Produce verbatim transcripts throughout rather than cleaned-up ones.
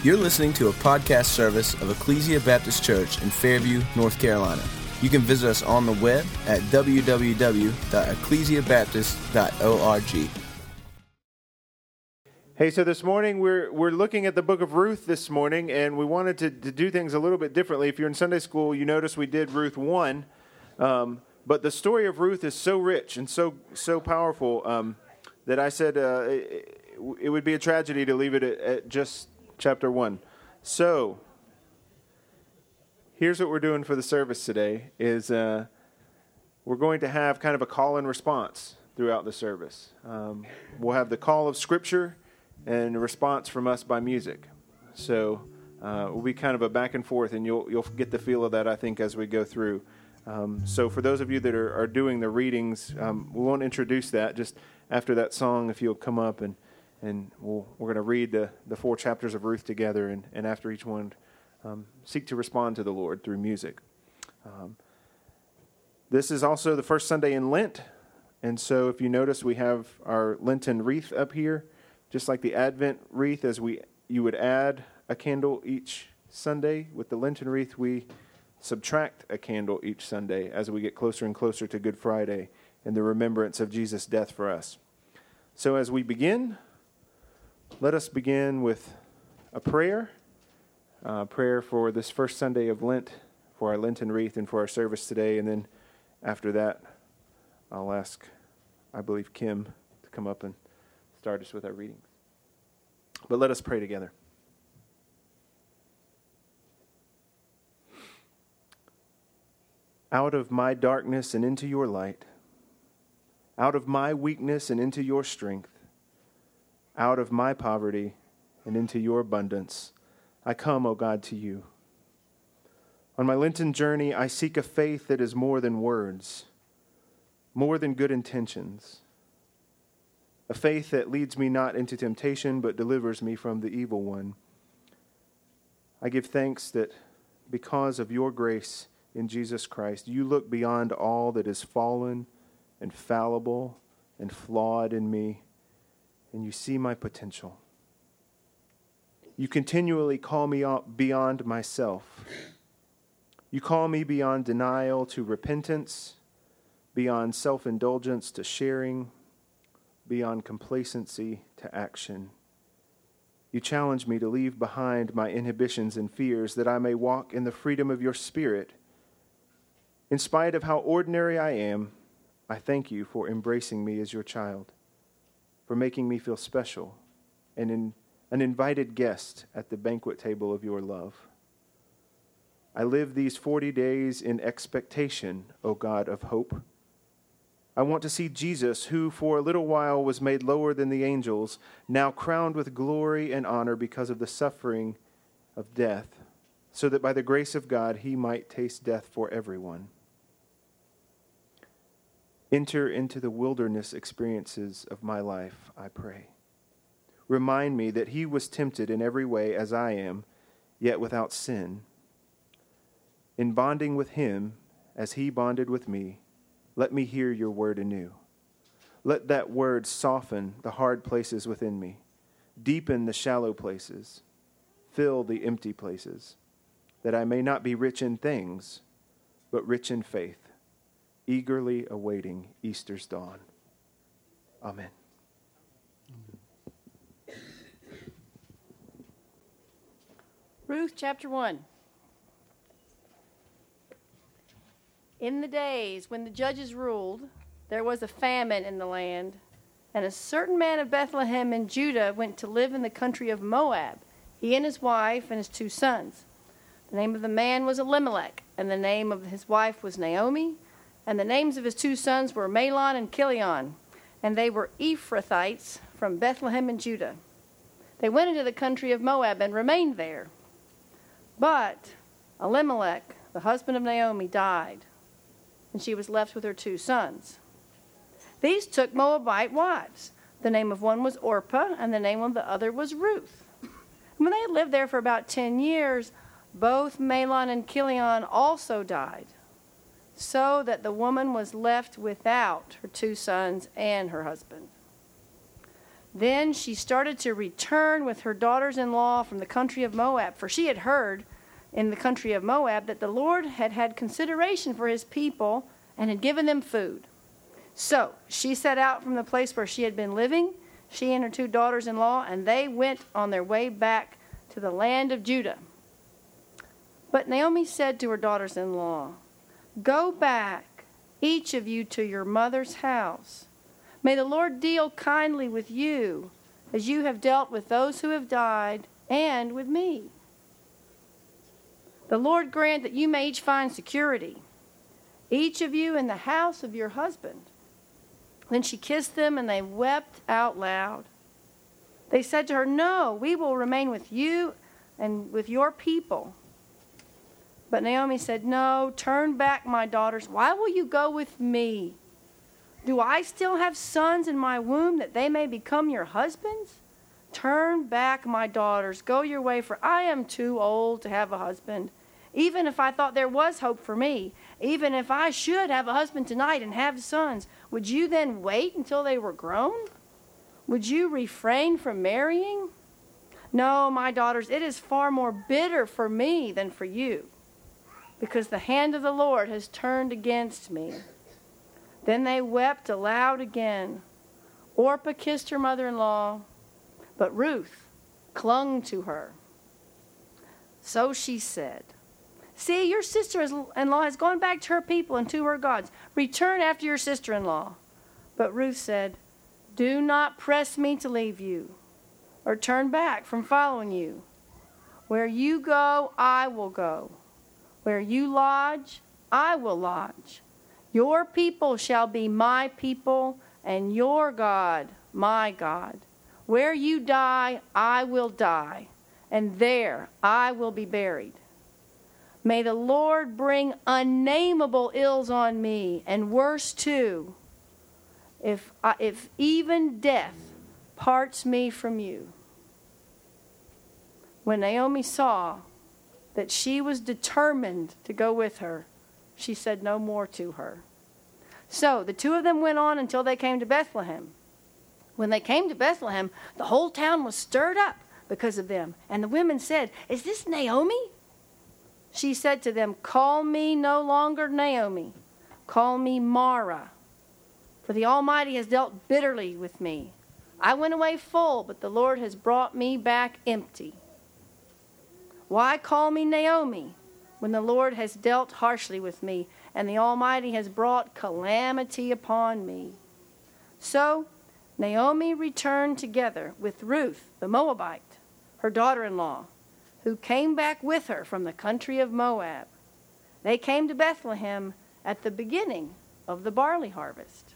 You're listening to a podcast service of Ecclesia Baptist Church in Fairview, North Carolina. You can visit us on the web at w w w dot ecclesia baptist dot org. Hey, so this morning we're we're looking at the book of Ruth this morning, and we wanted to, to do things a little bit differently. If you're in Sunday school, you notice we did Ruth one, um, but the story of Ruth is so rich and so so powerful um, that I said uh, it, it would be a tragedy to leave it at, at just chapter one. So here's what we're doing for the service today: is uh, we're going to have kind of a call and response throughout the service. Um, we'll have the call of Scripture and a response from us by music. So uh, we'll be kind of a back and forth, and you'll you'll get the feel of that, I think, as we go through. Um, so for those of you that are, are doing the readings, um, we won't introduce that. Just after that song, if you'll come up, and and we'll, we're going to read the, the four chapters of Ruth together, and, and after each one, um, seek to respond to the Lord through music. Um, this is also the first Sunday in Lent, and so if you notice, we have our Lenten wreath up here. Just like the Advent wreath, as we you would add a candle each Sunday, with the Lenten wreath, we subtract a candle each Sunday as we get closer and closer to Good Friday and the remembrance of Jesus' death for us. So as we begin, let us begin with a prayer, uh, prayer for this first Sunday of Lent, for our Lenten wreath, and for our service today. And then after that, I'll ask, I believe, Kim to come up and start us with our readings. But let us pray together. Out of my darkness and into your light, out of my weakness and into your strength, out of my poverty and into your abundance, I come, O God, to you. On my Lenten journey, I seek a faith that is more than words, more than good intentions, a faith that leads me not into temptation, but delivers me from the evil one. I give thanks that because of your grace in Jesus Christ, you look beyond all that is fallen and fallible and flawed in me, and you see my potential. You continually call me beyond myself. You call me beyond denial to repentance, beyond self-indulgence to sharing, beyond complacency to action. You challenge me to leave behind my inhibitions and fears, that I may walk in the freedom of your Spirit. In spite of how ordinary I am, I thank you for embracing me as your child, for making me feel special and in, an invited guest at the banquet table of your love. I live these forty days in expectation, O God of hope. I want to see Jesus, who for a little while was made lower than the angels, now crowned with glory and honor because of the suffering of death, so that by the grace of God he might taste death for everyone. Enter into the wilderness experiences of my life, I pray. Remind me that he was tempted in every way as I am, yet without sin. In bonding with him, as he bonded with me, let me hear your word anew. Let that word soften the hard places within me, deepen the shallow places, fill the empty places, that I may not be rich in things, but rich in faith, eagerly awaiting Easter's dawn. Amen. Ruth chapter one. In the days when the judges ruled, there was a famine in the land, and a certain man of Bethlehem in Judah went to live in the country of Moab, he and his wife and his two sons. The name of the man was Elimelech, and the name of his wife was Naomi, and the names of his two sons were Mahlon and Chilion, and they were Ephrathites from Bethlehem in Judah. They went into the country of Moab and remained there. But Elimelech, the husband of Naomi, died, and she was left with her two sons. These took Moabite wives. The name of one was Orpah, and the name of the other was Ruth. When they had lived there for about ten years, both Mahlon and Chilion also died, so that the woman was left without her two sons and her husband. Then she started to return with her daughters-in-law from the country of Moab, for she had heard in the country of Moab that the Lord had had consideration for his people and had given them food. So she set out from the place where she had been living, she and her two daughters-in-law, and they went on their way back to the land of Judah. But Naomi said to her daughters-in-law, "Go back, each of you, to your mother's house. May the Lord deal kindly with you, as you have dealt with those who have died, and with me. The Lord grant that you may each find security, each of you in the house of your husband." Then she kissed them, and they wept out loud. They said to her, "No, we will remain with you and with your people." But Naomi said, "No, turn back, my daughters. Why will you go with me? Do I still have sons in my womb that they may become your husbands? Turn back, my daughters. Go your way, for I am too old to have a husband. Even if I thought there was hope for me, even if I should have a husband tonight and have sons, would you then wait until they were grown? Would you refrain from marrying? No, my daughters, it is far more bitter for me than for you, because the hand of the Lord has turned against me." Then they wept aloud again. Orpah kissed her mother-in-law, but Ruth clung to her. So she said, "See, your sister-in-law has gone back to her people and to her gods. Return after your sister-in-law." But Ruth said, "Do not press me to leave you, or turn back from following you. Where you go, I will go. Where you lodge, I will lodge. Your people shall be my people, and your God, my God. Where you die, I will die, and there I will be buried. May the Lord bring unnameable ills on me, and worse too, if, I, if even death parts me from you." When Naomi saw that she was determined to go with her, she said no more to her. So the two of them went on until they came to Bethlehem. When they came to Bethlehem, the whole town was stirred up because of them. And the women said, "Is this Naomi?" She said to them, "Call me no longer Naomi. Call me Mara. For the Almighty has dealt bitterly with me. I went away full, but the Lord has brought me back empty. Why call me Naomi, when the Lord has dealt harshly with me, and the Almighty has brought calamity upon me?" So Naomi returned together with Ruth the Moabite, her daughter-in-law, who came back with her from the country of Moab. They came to Bethlehem at the beginning of the barley harvest.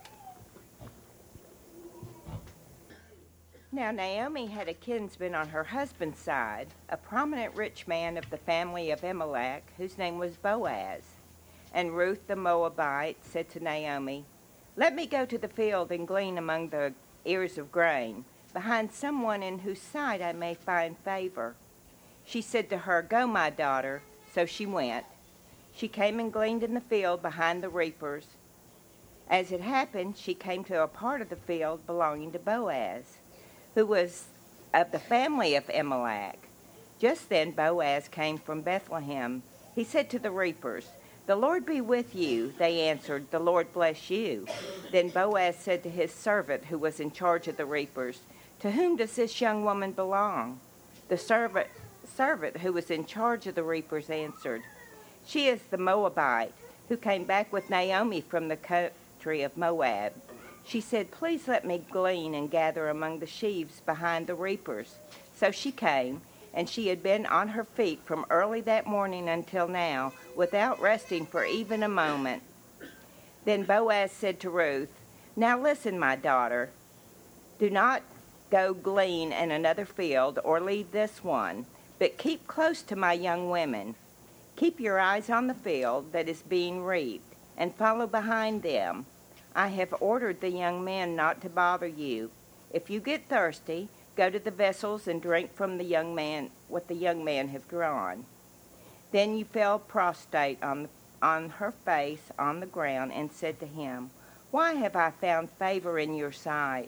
Now Naomi had a kinsman on her husband's side, a prominent rich man of the family of Elimelech, whose name was Boaz. And Ruth the Moabite said to Naomi, "Let me go to the field and glean among the ears of grain, behind someone in whose sight I may find favor." She said to her, "Go, my daughter." So she went. She came and gleaned in the field behind the reapers. As it happened, she came to a part of the field belonging to Boaz, who was of the family of Elimelech. Just then Boaz came from Bethlehem. He said to the reapers, "The Lord be with you." They answered, "The Lord bless you." Then Boaz said to his servant who was in charge of the reapers, "To whom does this young woman belong?" The servant, servant who was in charge of the reapers answered, "She is the Moabite who came back with Naomi from the country of Moab." She said, "Please let me glean and gather among the sheaves behind the reapers." So she came, and she had been on her feet from early that morning until now, without resting for even a moment. Then Boaz said to Ruth, "Now listen, my daughter. Do not go glean in another field or leave this one, but keep close to my young women. Keep your eyes on the field that is being reaped, and follow behind them. I have ordered the young men not to bother you. If you get thirsty, go to the vessels and drink from the young man what the young men have drawn." Then you fell prostrate on, the, on her face on the ground and said to him, "Why have I found favor in your sight,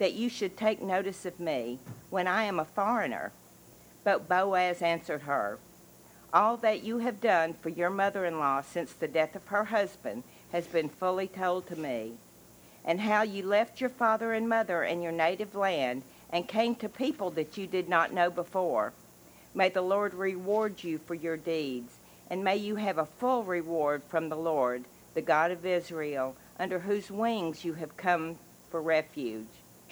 that you should take notice of me when I am a foreigner?" But Boaz answered her, "All that you have done for your mother-in-law since the death of her husband has been fully told to me, and how you left your father and mother and your native land and came to people that you did not know before. May the Lord reward you for your deeds, and may you have a full reward from the Lord, the God of Israel, under whose wings you have come for refuge."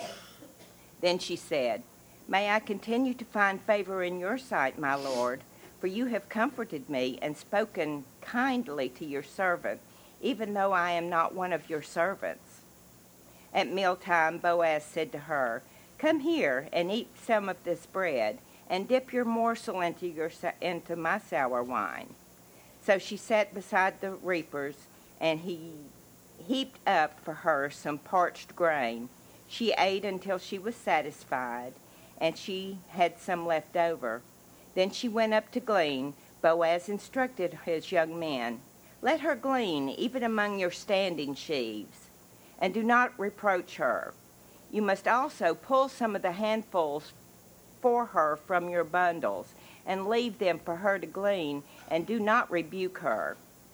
Then she said, "May I continue to find favor in your sight, my Lord, for you have comforted me and spoken kindly to your servant, even though I am not one of your servants." At mealtime, Boaz said to her, "Come here and eat some of this bread, and dip your morsel into, your, into my sour wine." So she sat beside the reapers, and he heaped up for her some parched grain. She ate until she was satisfied, and she had some left over. Then she went up to glean. Boaz instructed his young men, "Let her glean even among your standing sheaves, and do not reproach her. You must also pull some of the handfuls for her from your bundles, and leave them for her to glean, and do not rebuke her."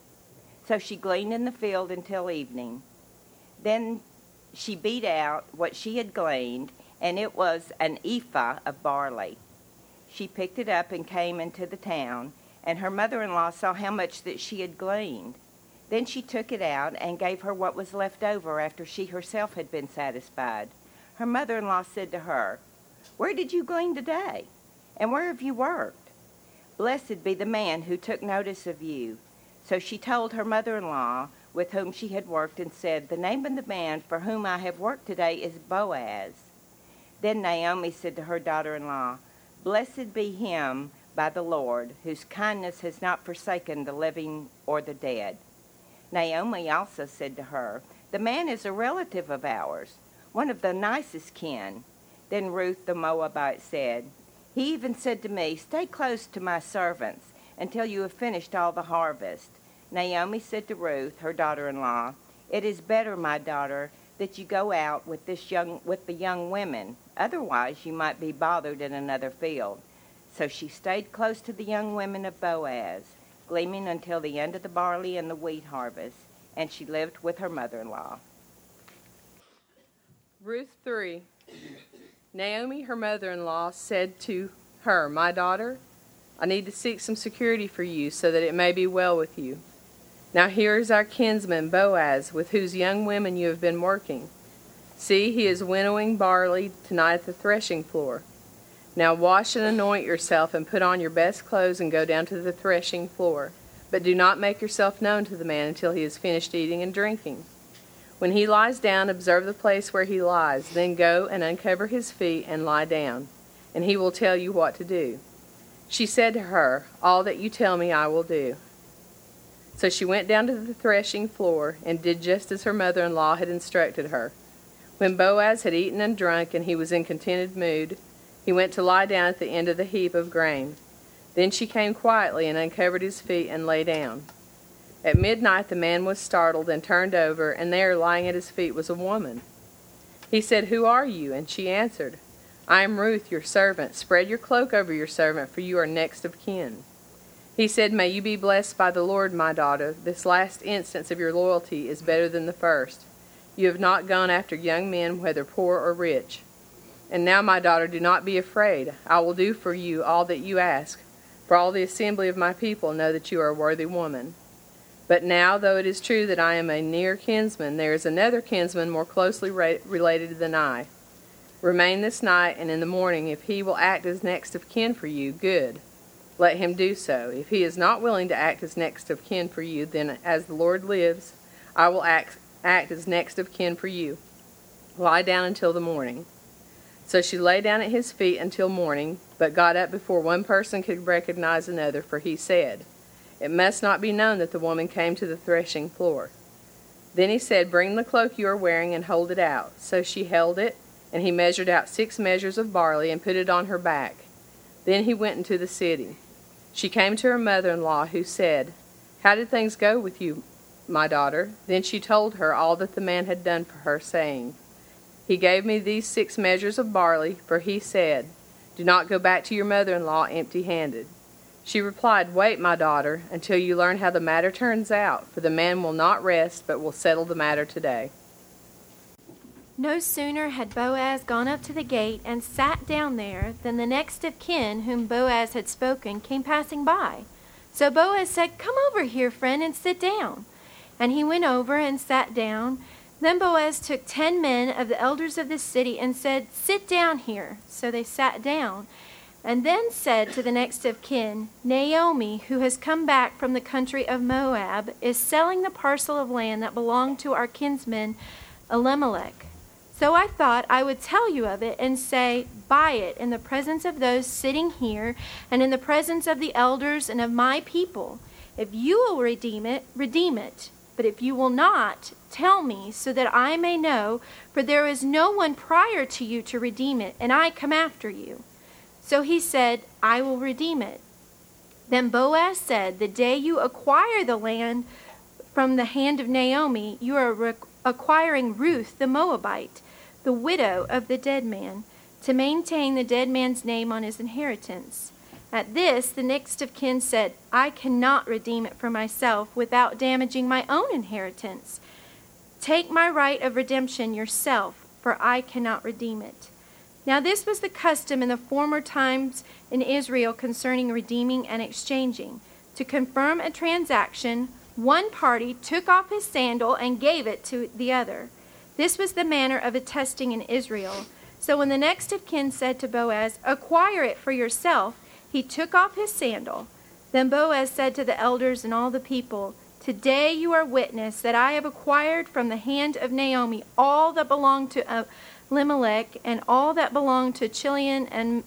So she gleaned in the field until evening. Then she beat out what she had gleaned, and it was an ephah of barley. She picked it up and came into the town, and her mother-in-law saw how much that she had gleaned. Then she took it out and gave her what was left over after she herself had been satisfied. Her mother-in-law said to her, "Where did you glean today? And where have you worked? Blessed be the man who took notice of you." So she told her mother-in-law with whom she had worked and said, "The name of the man for whom I have worked today is Boaz." Then Naomi said to her daughter-in-law, "Blessed be him by the Lord, whose kindness has not forsaken the living or the dead." Naomi also said to her, "The man is a relative of ours, one of the nicest kin." Then Ruth the Moabite said, "He even said to me, 'Stay close to my servants until you have finished all the harvest.'" Naomi said to Ruth, her daughter-in-law, "It is better, my daughter, that you go out with this young with the young women. Otherwise you might be bothered in another field." So she stayed close to the young women of Boaz, gleaning until the end of the barley and the wheat harvest, and she lived with her mother-in-law. Ruth three. Naomi, her mother-in-law, said to her, "My daughter, I need to seek some security for you so that it may be well with you. Now here is our kinsman Boaz, with whose young women you have been working. See, he is winnowing barley tonight at the threshing floor. Now wash and anoint yourself and put on your best clothes and go down to the threshing floor. But do not make yourself known to the man until he has finished eating and drinking. When he lies down, observe the place where he lies. Then go and uncover his feet and lie down, and he will tell you what to do." She said to her, "All that you tell me I will do." So she went down to the threshing floor and did just as her mother-in-law had instructed her. When Boaz had eaten and drunk and he was in contented mood, he went to lie down at the end of the heap of grain. Then she came quietly and uncovered his feet and lay down. At midnight the man was startled and turned over, and there, lying at his feet, was a woman. He said, "Who are you?" And she answered, "I am Ruth, your servant. Spread your cloak over your servant, for you are next of kin." He said, "May you be blessed by the Lord, my daughter. This last instance of your loyalty is better than the first. You have not gone after young men, whether poor or rich. And now, my daughter, do not be afraid. I will do for you all that you ask, for all the assembly of my people know that you are a worthy woman. But now, though it is true that I am a near kinsman, there is another kinsman more closely re- related than I. Remain this night, and in the morning, if he will act as next of kin for you, good. Let him do so. If he is not willing to act as next of kin for you, then as the Lord lives, I will act, act as next of kin for you. Lie down until the morning." So she lay down at his feet until morning, but got up before one person could recognize another, for he said, "It must not be known that the woman came to the threshing floor." Then he said, "Bring the cloak you are wearing and hold it out." So she held it, and he measured out six measures of barley and put it on her back. Then he went into the city. She came to her mother-in-law, who said, "How did things go with you, my daughter?" Then she told her all that the man had done for her, saying, He gave me these six measures of barley, for he said, 'Do not go back to your mother-in-law empty-handed.' She replied, 'Wait, my daughter, until you learn how the matter turns out, for the man will not rest, but will settle the matter today.'" No sooner had Boaz gone up to the gate and sat down there than the next of kin whom Boaz had spoken came passing by. So Boaz said, "Come over here, friend, and sit down." And he went over and sat down. Then Boaz took ten men of the elders of the city and said, "Sit down here." So they sat down. And then said to the next of kin, "Naomi, who has come back from the country of Moab, is selling the parcel of land that belonged to our kinsman Elimelech. So I thought I would tell you of it and say, buy it in the presence of those sitting here and in the presence of the elders and of my people. If you will redeem it, redeem it. But if you will not, tell me so that I may know, for there is no one prior to you to redeem it, and I come after you." So he said, "I will redeem it." Then Boaz said, "The day you acquire the land from the hand of Naomi, you are re- acquiring Ruth the Moabite, the widow of the dead man, to maintain the dead man's name on his inheritance." At this, the next of kin said, "I cannot redeem it for myself without damaging my own inheritance. Take my right of redemption yourself, for I cannot redeem it." Now this was the custom in the former times in Israel concerning redeeming and exchanging. To confirm a transaction, one party took off his sandal and gave it to the other. This was the manner of attesting in Israel. So when the next of kin said to Boaz, "Acquire it for yourself," he took off his sandal. Then Boaz said to the elders and all the people, "Today you are witness that I have acquired from the hand of Naomi all that belonged to Elimelech and all that belonged to Chilion and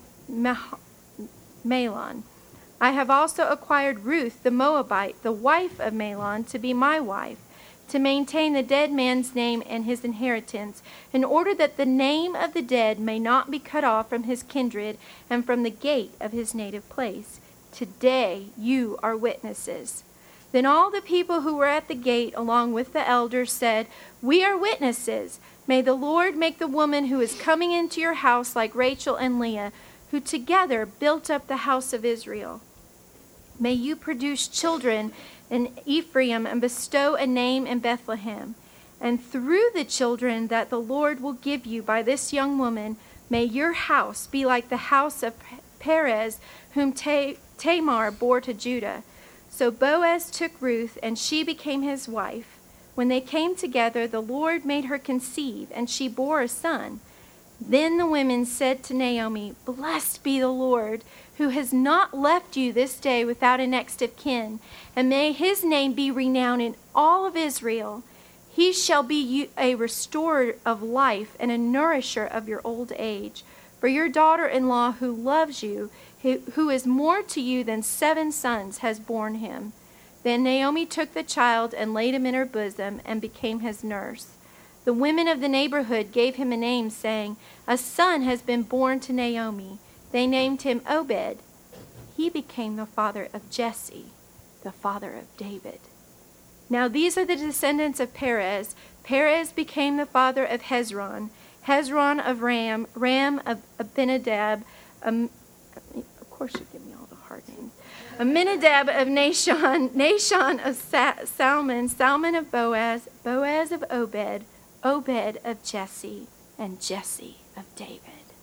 Mahlon. I have also acquired Ruth the Moabite, the wife of Mahlon, to be my wife, to maintain the dead man's name and his inheritance, in order that the name of the dead may not be cut off from his kindred and from the gate of his native place. Today you are witnesses." Then all the people who were at the gate, along with the elders, said, "We are witnesses. May the Lord make the woman who is coming into your house like Rachel and Leah, who together built up the house of Israel. May you produce children in Ephraim and bestow a name in Bethlehem. And through the children that the Lord will give you by this young woman, may your house be like the house of Perez, whom Tamar bore to Judah." So Boaz took Ruth, and she became his wife. When they came together, the Lord made her conceive, and she bore a son. Then the women said to Naomi, "Blessed be the Lord, who has not left you this day without a next of kin, and may his name be renowned in all of Israel. He shall be a restorer of life and a nourisher of your old age. For your daughter-in-law who loves you, who is more to you than seven sons, has borne him." Then Naomi took the child and laid him in her bosom and became his nurse. The women of the neighborhood gave him a name, saying, "A son has been born to Naomi." They named him Obed. He became the father of Jesse, the father of David. Now these are the descendants of Perez. Perez became the father of Hezron, Hezron of Ram, Ram of Abinadab, um, of course you give me all the hard names, Aminadab of Nahshon, Nahshon of Sa- Salmon, Salmon of Boaz, Boaz of Obed, Obed of Jesse, and Jesse of David.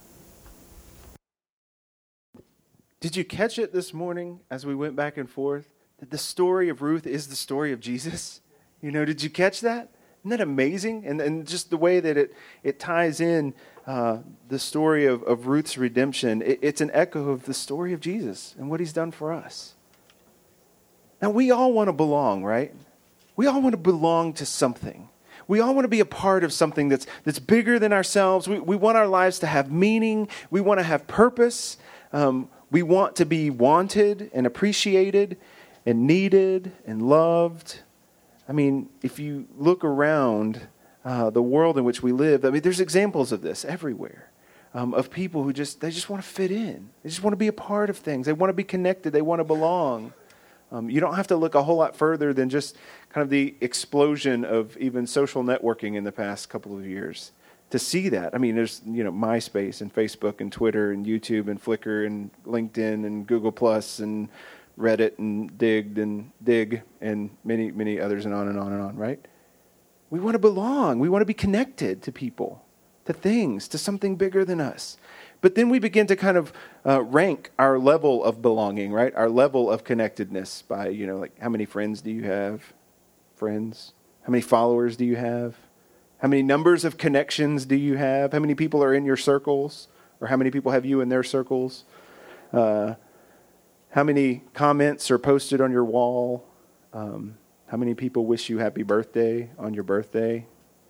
Did you catch it this morning as we went back and forth? That the story of Ruth is the story of Jesus? You know, did you catch that? Isn't that amazing? And and just the way that it, it ties in uh, the story of, of Ruth's redemption, it, it's an echo of the story of Jesus and what he's done for us. Now, we all want to belong, right? We all want to belong to something. We all want to be a part of something that's that's bigger than ourselves. We, we want our lives to have meaning. We want to have purpose. Um, we want to be wanted and appreciated and needed and loved. I mean, if you look around uh, the world in which we live, I mean, there's examples of this everywhere, um, of people who just, they just want to fit in. They just want to be a part of things. They want to be connected. They want to belong. Um, you don't have to look a whole lot further than just kind of the explosion of even social networking in the past couple of years to see that. I mean, there's, you know, MySpace and Facebook and Twitter and YouTube and Flickr and LinkedIn and Google Plus and Reddit and Dig and Dig and many, many others and on and on and on, right? We want to belong. We want to be connected to people, to things, to something bigger than us. But then we begin to kind of uh, rank our level of belonging, right? Our level of connectedness by, you know, like how many friends do you have? Friends? How many followers do you have? How many numbers of connections do you have? How many people are in your circles? Or how many people have you in their circles? Uh, how many comments are posted on your wall? Um, how many people wish you happy birthday on your birthday?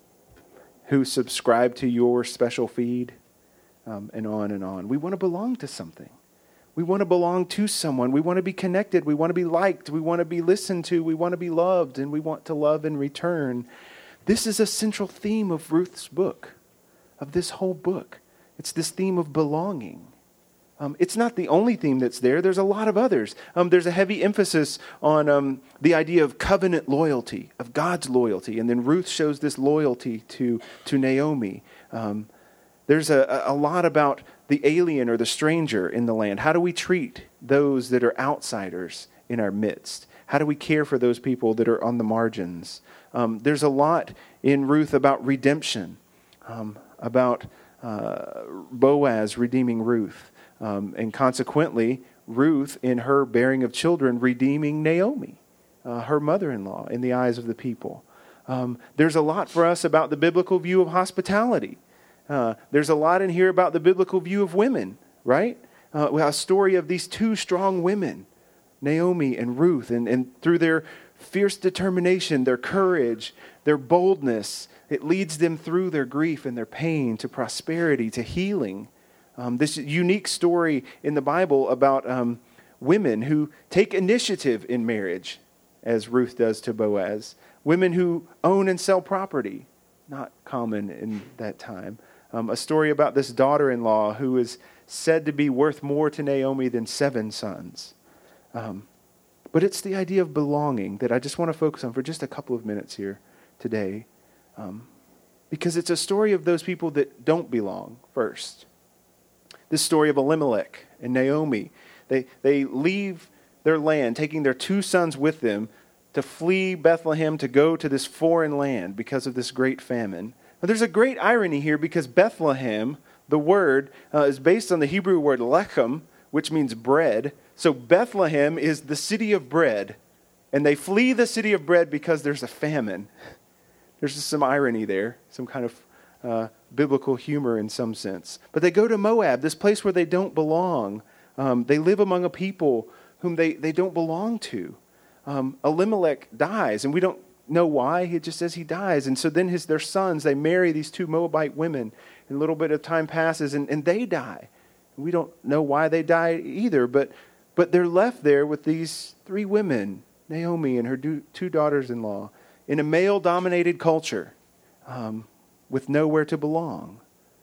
Who subscribe to your special feed? Um, and on and on. We want to belong to something. We want to belong to someone. We want to be connected. We want to be liked. We want to be listened to. We want to be loved. And we want to love in return. This is a central theme of Ruth's book, of this whole book. It's this theme of belonging. Um, it's not the only theme that's there. There's a lot of others. Um, there's a heavy emphasis on um, the idea of covenant loyalty, of God's loyalty. And then Ruth shows this loyalty to, to Naomi. Um, there's a, a lot about the alien or the stranger in the land. How do we treat those that are outsiders in our midst? How do we care for those people that are on the margins? Um, there's a lot in Ruth about redemption, um, about uh, Boaz redeeming Ruth, um, and consequently, Ruth, in her bearing of children, redeeming Naomi, uh, her mother-in-law, in the eyes of the people. Um, there's a lot for us about the biblical view of hospitality. Uh, there's a lot in here about the biblical view of women, right? Uh, a story of these two strong women, Naomi and Ruth, and, and through their fierce determination, their courage, their boldness, it leads them through their grief and their pain to prosperity, to healing. Um, this unique story in the Bible about um, women who take initiative in marriage, as Ruth does to Boaz. Women who own and sell property, not common in that time. Um, a story about this daughter-in-law who is said to be worth more to Naomi than seven sons. Um, but it's the idea of belonging that I just want to focus on for just a couple of minutes here today. Um, because it's a story of those people that don't belong first. This story of Elimelech and Naomi. They, they leave their land, taking their two sons with them to flee Bethlehem, to go to this foreign land because of this great famine. Now, there's a great irony here because Bethlehem, the word, uh, is based on the Hebrew word lechem, which means bread. So Bethlehem is the city of bread. And they flee the city of bread because there's a famine. There's just some irony there, some kind of uh, biblical humor in some sense. But they go to Moab, this place where they don't belong. Um, they live among a people whom they, they don't belong to. Um, Elimelech dies, and we don't know why. It just says he dies. And so then his their sons, they marry these two Moabite women. And a little bit of time passes, and, and they die. We don't know why they die either, but but they're left there with these three women, Naomi and her do, two daughters-in-law, in a male-dominated culture um, with nowhere to belong.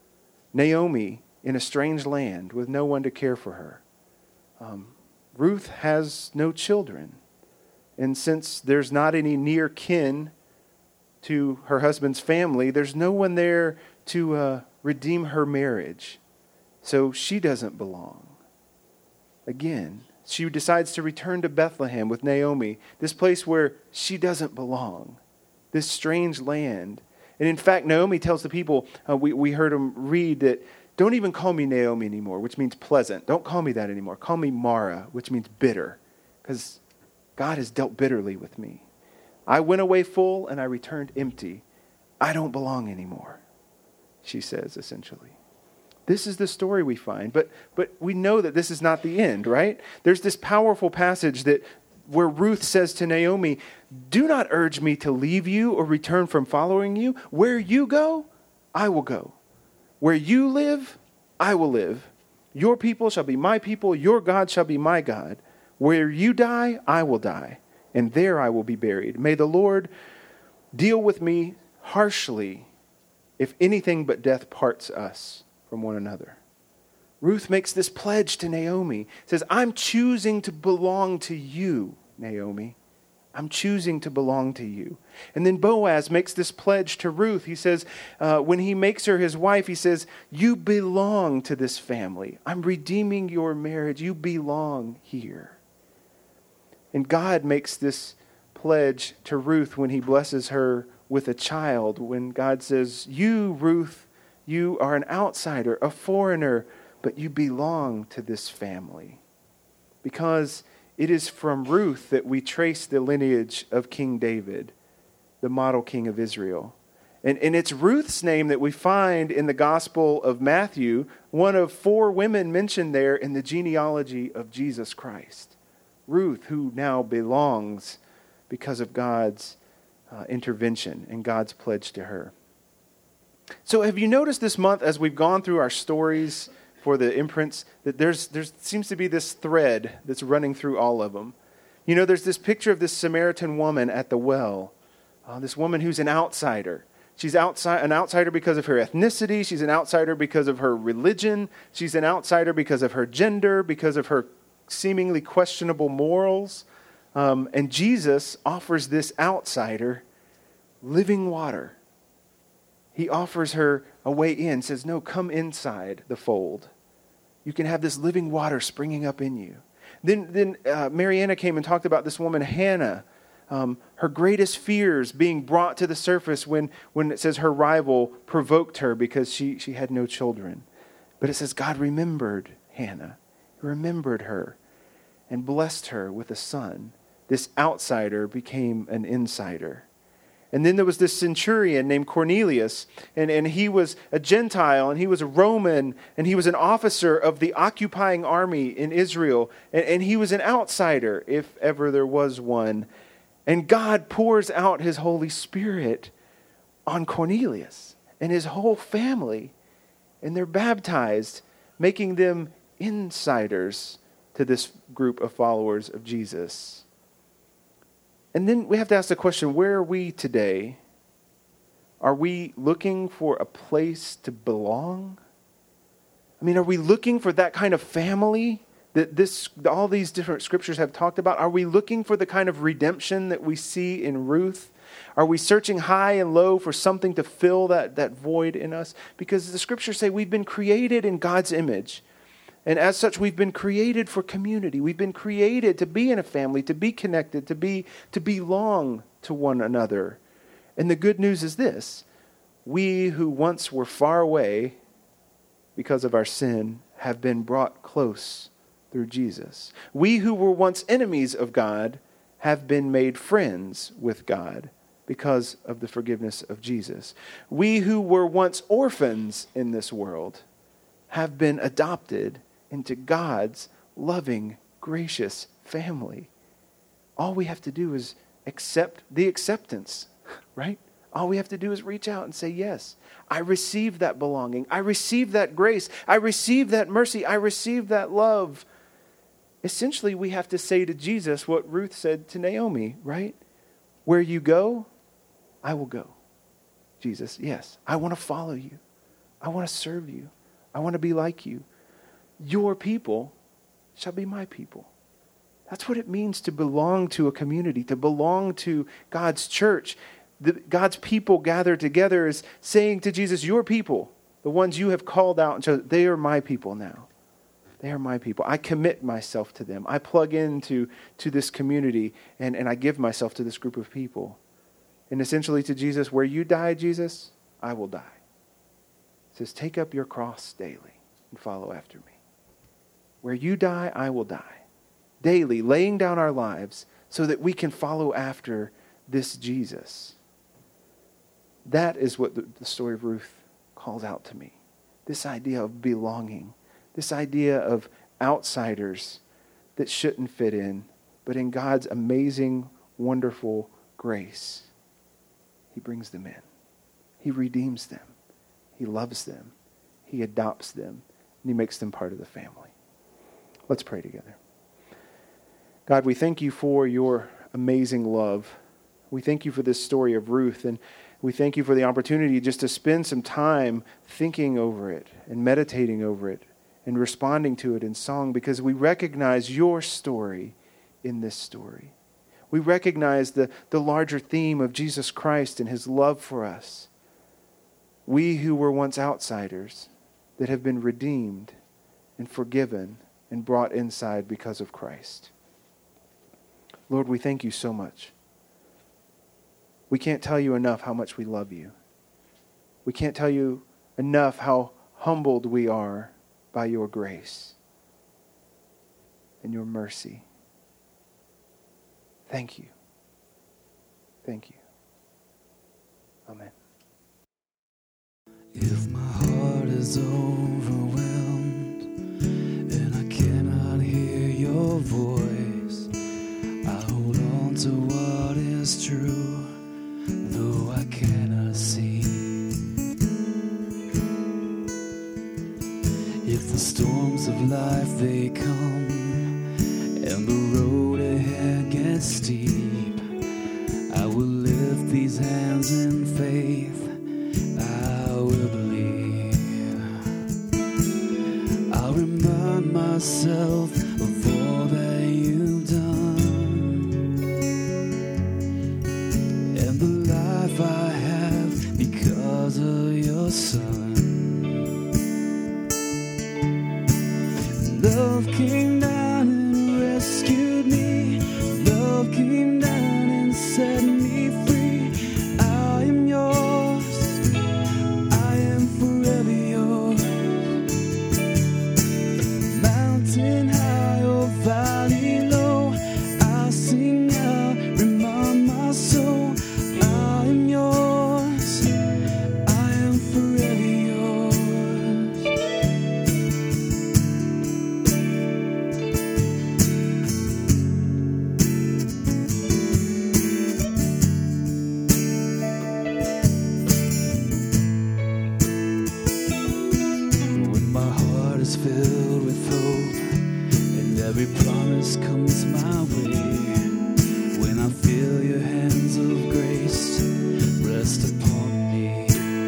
Naomi in a strange land with no one to care for her. Um, Ruth has no children. And since there's not any near kin to her husband's family, there's no one there to uh, redeem her marriage. So she doesn't belong. Again, she decides to return to Bethlehem with Naomi, this place where she doesn't belong, this strange land. And in fact, Naomi tells the people, uh, we, we heard them read that, don't even call me Naomi anymore, which means pleasant. Don't call me that anymore. Call me Mara, which means bitter, because God has dealt bitterly with me. I went away full and I returned empty. I don't belong anymore, she says essentially. This is the story we find, but but we know that this is not the end, right? There's this powerful passage that where Ruth says to Naomi, do not urge me to leave you or return from following you. Where you go, I will go. Where you live, I will live. Your people shall be my people. Your God shall be my God. Where you die, I will die, and there I will be buried. May the Lord deal with me harshly if anything but death parts us from one another. Ruth makes this pledge to Naomi. Says, I'm choosing to belong to you, Naomi. I'm choosing to belong to you. And then Boaz makes this pledge to Ruth. He says, uh, when he makes her his wife, he says, you belong to this family. I'm redeeming your marriage. You belong here. And God makes this pledge to Ruth when he blesses her with a child. When God says, you, Ruth, you are an outsider, a foreigner, but you belong to this family. Because it is from Ruth that we trace the lineage of King David, the model king of Israel. And, and it's Ruth's name that we find in the Gospel of Matthew, one of four women mentioned there in the genealogy of Jesus Christ. Ruth, who now belongs because of God's uh, intervention and God's pledge to her. So have you noticed this month as we've gone through our stories for the imprints, that there's there seems to be this thread that's running through all of them. You know, there's this picture of this Samaritan woman at the well, uh, this woman who's an outsider. She's outside, an outsider because of her ethnicity. She's an outsider because of her religion. She's an outsider because of her gender, because of her seemingly questionable morals. Um, and Jesus offers this outsider living water. He offers her a way in, says, no, come inside the fold. You can have this living water springing up in you. Then, then uh, Mariana came and talked about this woman, Hannah, um, her greatest fears being brought to the surface when, when it says her rival provoked her because she, she had no children. But it says God remembered Hannah, He remembered her, and blessed her with a son. This outsider became an insider. And then there was this centurion named Cornelius, and, and he was a Gentile, and he was a Roman, and he was an officer of the occupying army in Israel, and, and he was an outsider, if ever there was one. And God pours out His Holy Spirit on Cornelius and his whole family, and they're baptized, making them insiders to this group of followers of Jesus. And then we have to ask the question, where are we today? Are we looking for a place to belong? I mean, are we looking for that kind of family that this, all these different scriptures have talked about? Are we looking for the kind of redemption that we see in Ruth? Are we searching high and low for something to fill that, that void in us? Because the scriptures say we've been created in God's image. And as such, we've been created for community. We've been created to be in a family, to be connected, to be to belong to one another. And the good news is this: we who once were far away because of our sin have been brought close through Jesus. We who were once enemies of God have been made friends with God because of the forgiveness of Jesus. We who were once orphans in this world have been adopted into God's loving, gracious family. All we have to do is accept the acceptance, right? All we have to do is reach out and say, yes, I receive that belonging. I receive that grace. I receive that mercy. I receive that love. Essentially, we have to say to Jesus what Ruth said to Naomi, right? Where you go, I will go. Jesus, yes, I want to follow you. I want to serve you. I want to be like you. Your people shall be my people. That's what it means to belong to a community, to belong to God's church. The, God's people gathered together is saying to Jesus, your people, the ones you have called out, and chosen, they are my people now. They are my people. I commit myself to them. I plug into to this community, and, and I give myself to this group of people. And essentially to Jesus, where you die, Jesus, I will die. It says, take up your cross daily and follow after me. Where you die, I will die. Daily, laying down our lives so that we can follow after this Jesus. That is what the, the story of Ruth calls out to me. This idea of belonging. This idea of outsiders that shouldn't fit in, but in God's amazing, wonderful grace, He brings them in. He redeems them. He loves them. He adopts them. And He makes them part of the family. Let's pray together. God, we thank you for your amazing love. We thank you for this story of Ruth, and we thank you for the opportunity just to spend some time thinking over it and meditating over it and responding to it in song, because we recognize your story in this story. We recognize the, the larger theme of Jesus Christ and his love for us. We who were once outsiders that have been redeemed and forgiven and brought inside because of Christ. Lord, we thank you so much. We can't tell you enough how much we love you. We can't tell you enough how humbled we are by your grace and your mercy. Thank you. Thank you. Amen. If my heart is overwhelmed and I cannot hear your voice, I hold on to what is true, though I cannot see. If the storms of life they come and the road ahead gets steep, I will lift these hands in faith. I will believe. I'll remind myself of all that you've done and the life I have because of your Son. Love came down and rescued me. Love came down and set me free. I am yours. I am forever yours. Mountain high or valley low, I'll sing out, remind my soul. I am yours. I am forever yours. When my heart is filled with hope and every promise comes my way, when I feel your hands of grace rest upon me,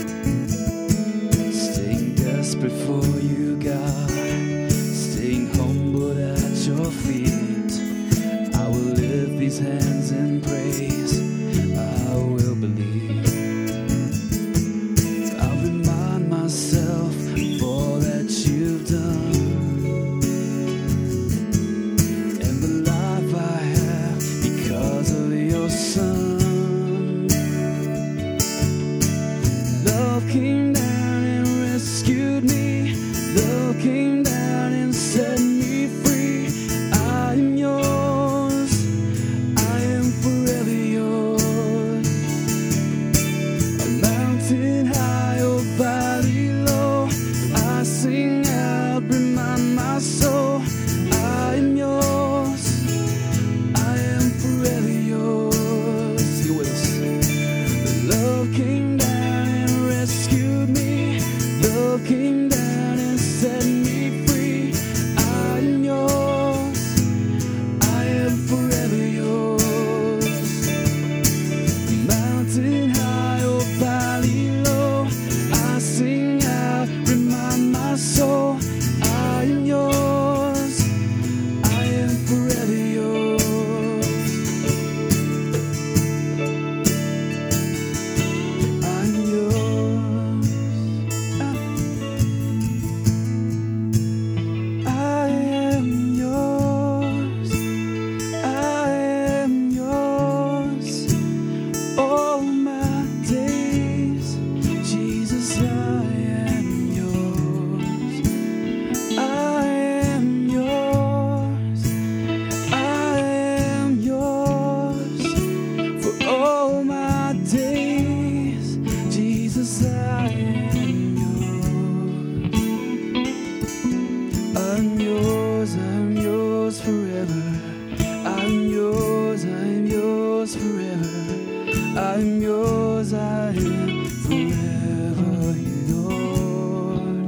staying desperate for you, God, staying humbled at your feet, I will lift these hands in praise. I will believe. I'll remind myself of all that you've done and the life I have because of your Son. Love came down and rescued me. Love came down and set me free. I am yours. I am forever yours. A mountain high or valley low, I sing out, remind my soul. I am yours. I am forever yours. Sing it with us. Love came down and rescued me. Love came down and set me free. I am yours. I am forever yours. Mountain high or valley low, I sing out, remind my soul. I am yours. I am forever yours. I'm yours. I am yours. I am yours. All my days, Jesus, I am yours. I am yours. I am yours. For all my days, Jesus, I am yours. I'm yours, I'm yours forever. I'm yours, I'm yours forever. I'm yours, I am forever yours.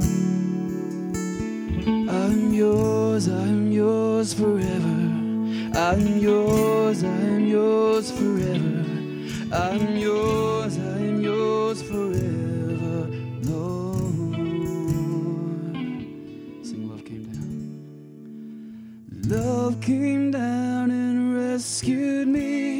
I'm yours, I'm yours forever. I'm yours, I'm yours forever. I'm yours, I'm yours forever, Lord. Sing Love Came Down. Love came down and rescued me.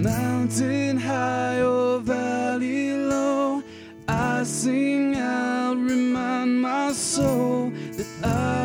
Mountain high or valley low, I sing out, remind my soul that I